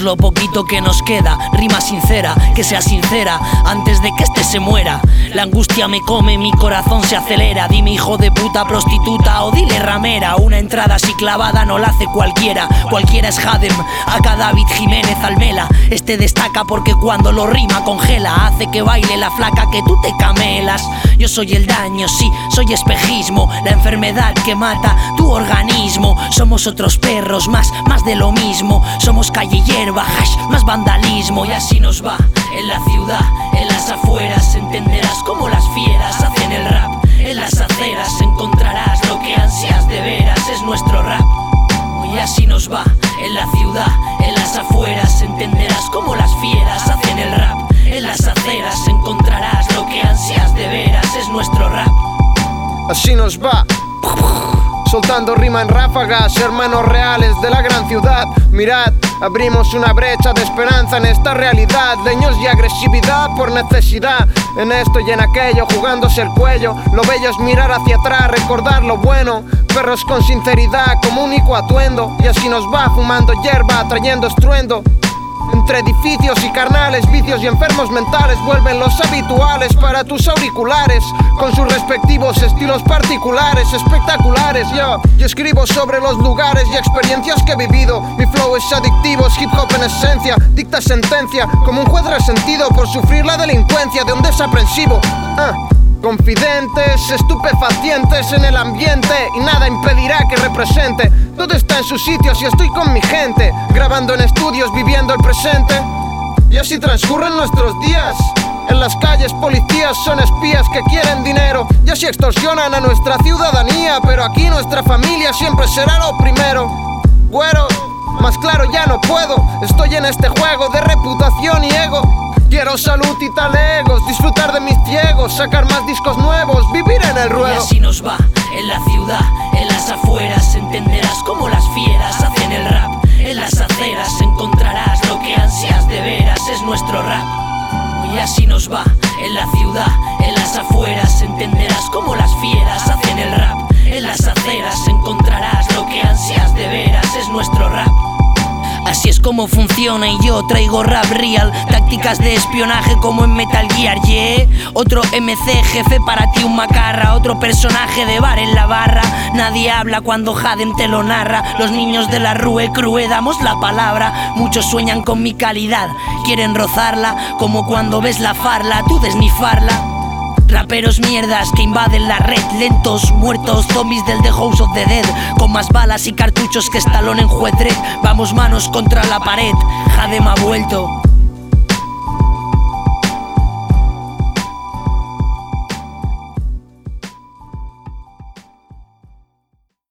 lo poquito que nos queda. Rima sincera, que sea sincera antes de que este se muera. La angustia me come, mi corazón se acelera. Dime hijo de puta prostituta o dile ramera. Una entrada así clavada no la hace cualquiera. Cualquiera es Hadem, acá David Jiménez Almela. Este destaca porque cuando lo rima congela. Hace que baile la flaca que tú te camelas. Yo soy el daño, sí, soy espejismo. La enfermedad que mata tu organismo. Somos otros perros, más de lo mismo. Somos calle hierba, hash, más vandalismo. Y así nos va en la ciudad, en las afueras. Entenderás cómo las fieras hacen el rap. En las aceras encontrarás lo que ansias de veras. Es nuestro rap. Y así nos va en la ciudad, en las afueras. Entenderás cómo las fieras hacen el rap. En las aceras encontrarás lo que ansias de veras. Es nuestro rap. Así nos va, soltando rima en ráfagas, hermanos reales de la gran ciudad. Mirad, abrimos una brecha de esperanza en esta realidad. Leños y agresividad por necesidad. En esto y en aquello, jugándose el cuello. Lo bello es mirar hacia atrás, recordar lo bueno. Perros con sinceridad como único atuendo. Y así nos va, fumando hierba, trayendo estruendo. Entre edificios y carnales, vicios y enfermos mentales vuelven los habituales para tus auriculares, con sus respectivos estilos particulares, espectaculares. Yo escribo sobre los lugares y experiencias que he vivido. Mi flow es adictivo, es hip hop en esencia. Dicta sentencia como un juez resentido por sufrir la delincuencia de un desaprensivo. Confidentes, estupefacientes en el ambiente y nada impedirá que represente. Todo está en su sitio si estoy con mi gente, grabando en estudios, viviendo el presente. Y así transcurren nuestros días. En las calles policías son espías que quieren dinero y así extorsionan a nuestra ciudadanía. Pero aquí nuestra familia siempre será lo primero. Güero, más claro ya no puedo. Estoy en este juego de reputación y ego. Quiero salud y talegos, disfrutar de mis ciegos, sacar más discos nuevos, vivir en el ruedo. Y así nos va en la ciudad, en las afueras. Entenderás cómo las fieras hacen el rap. En las aceras encontrarás lo que ansias de veras. Es nuestro rap. Y así nos va en la ciudad, en las afueras. Entenderás cómo las fieras hacen el rap. En las aceras encontrarás lo que ansias de veras. Es nuestro rap. Así es como funciona y yo traigo rap real. Tácticas de espionaje como en Metal Gear, yeah. Otro MC, jefe para ti un macarra. Otro personaje de bar en la barra. Nadie habla cuando Hadem te lo narra. Los niños de la Rue Crue damos la palabra. Muchos sueñan con mi calidad, quieren rozarla. Como cuando ves la farla, tú desnifarla. Raperos mierdas que invaden la red. Lentos, muertos, zombies del The House of the Dead. Con más balas y cartuchos que Stallone en Juez Dredd. Vamos manos contra la pared, Hadem ha vuelto.